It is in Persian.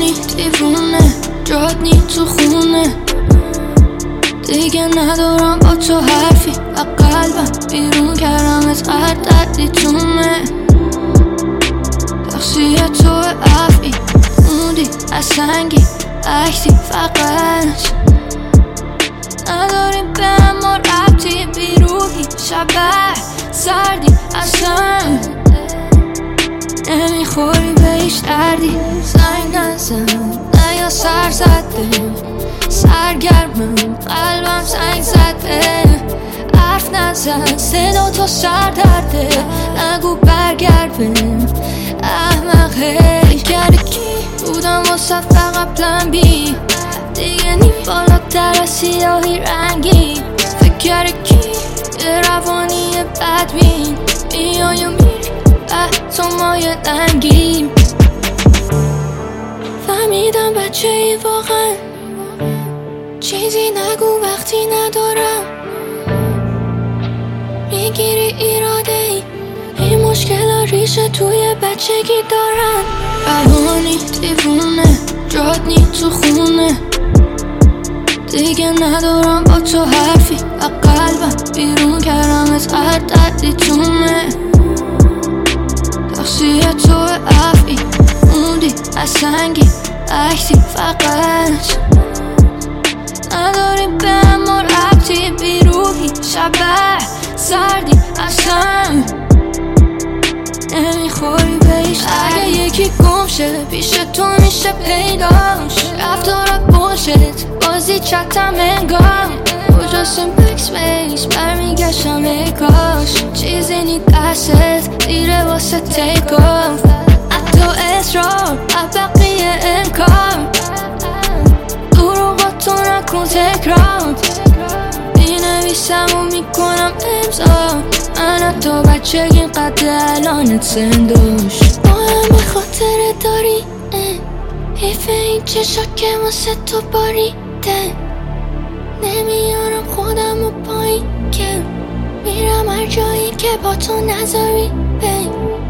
روانی دیوونه جات نی تو خونه، دیگه ندارم با تو حرفی و قلبم بیرون کردم از هر دردی تومه. تقصیر تو افعی موندی از سنگی عکسی فقط نداریم به اما ربطی بیروحی شبه سردی اصلا نمیخوری به هیچ دردی. زنگ نزن نه یا سر زده سرگرمم قلبم زنگ زده حرف نزن صدا تو سر درده نگو برگرد بهم احمقه. فکر کی بودم واسه فقط پلن بی دیگه نی بالاتر از سیاهی رنگی. فکر کی روانی بدبین میای و میری تو مایه دنگی. فهمیدم بچه ای واقعا چیزی نگو وقتی ندارم میگیری ایراده ای این مشکل ریشه توی بچگی دارم. روانی دیوونه جات نی تو خونه، دیگه ندارم با تو حرفی و قلبم بیرون کردم از هر دردی تومه. تقصیر تو افعی موندی از سنگی عکسی فقط نداریم به اما ربطی بیروحی شبه سردی اصلا نمیخوری به هیچ. اگه یکی گم شه پیش تو میشه پیداش رفتارت بولشت بازی چتم انگار کجاست این بکسپیس برمیگشتم ای کاش چیزی نی دستت دیره واسه تیک آف حتی اصرار بقیه امکان دروغاتو نکن تکرار مینویسم و میکنم امضا من حتی بچگی قد الانت سندوش با همه خاطره داری حیف این چشا که واسه تو باریده نمیارم خودم و پایین که میرم هر جایی که با تو نذاری